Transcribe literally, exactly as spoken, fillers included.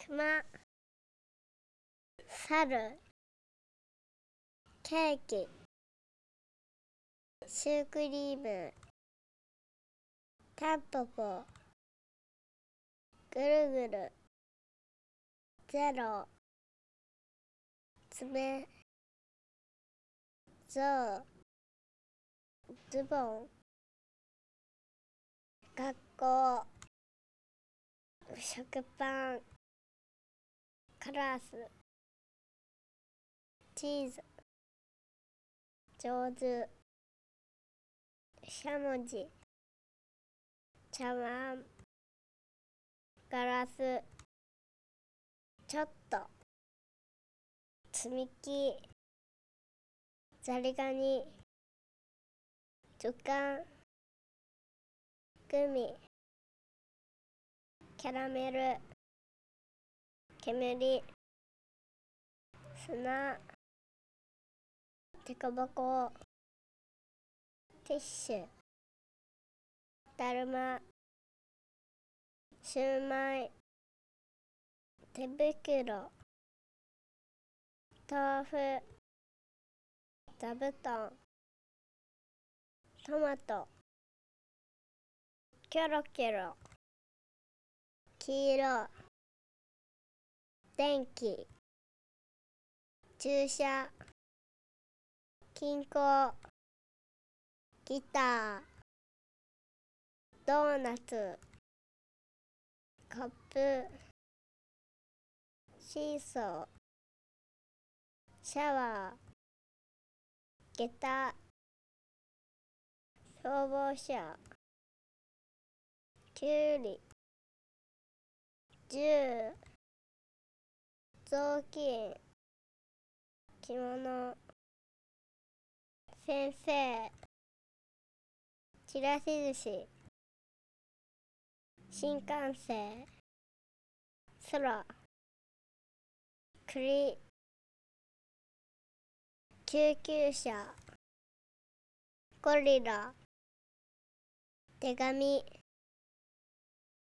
熊、猿、ケーキ、シュークリーム、タンポポ、ぐるぐる、ゼロ、爪、ゾウ、ズボン、学校、食パン、カラス、チーズ、上手、しゃもじ、茶碗、ガラス、ちょっと、積み木、ザリガニ、図鑑、グミ、キャラメル、煙、砂、デコボコ、ティッシュ、だるま、シューマイ、手袋、豆腐、座布団、トマト、キョロキョロ、黄色、電気、注射、金庫、ギター、ドーナツ、コップ、シーソー、シャワー、下駄、消防車、きゅうり、銃、雑巾、着物、先生、ちらし寿司、新幹線、空、栗、救急車、ゴリラ、手紙、